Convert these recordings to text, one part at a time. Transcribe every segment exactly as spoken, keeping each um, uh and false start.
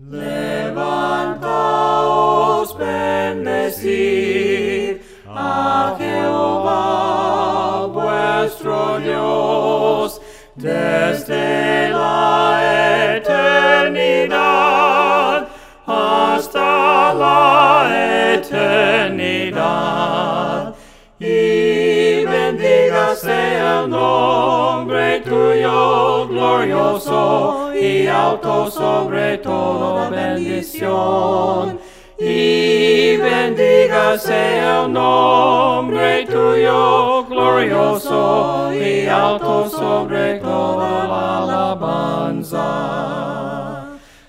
Levantaos, bendecid a Jehová vuestro Dios desde la eternidad hasta la eternidad. Y bendígase el nombre tuyo, glorioso y alto sobre toda bendición. Y bendígase el nombre tuyo, glorioso y alto sobre toda la alabanza.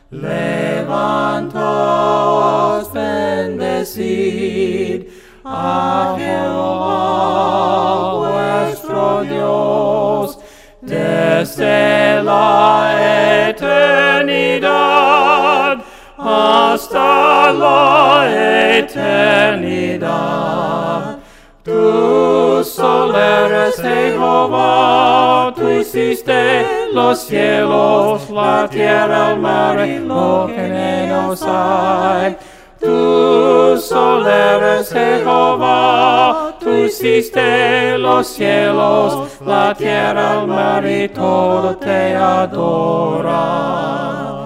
Levantaos, bendecid a Jehová vuestro Dios desde la eternidad hasta la eternidad. Tú solo eres Jehová, tú hiciste los cielos, la tierra, el mar y lo que en ellos hay. Tú solo eres Jehová, tú hiciste los cielos, la tierra, el mar y todo te adora.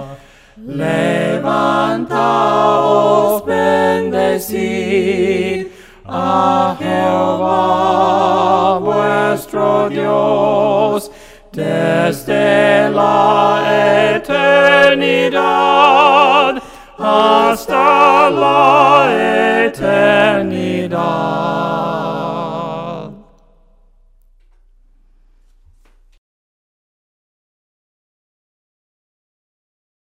Levantaos, bendecid a Jehová vuestro Dios desde la eternidad hasta la eternidad.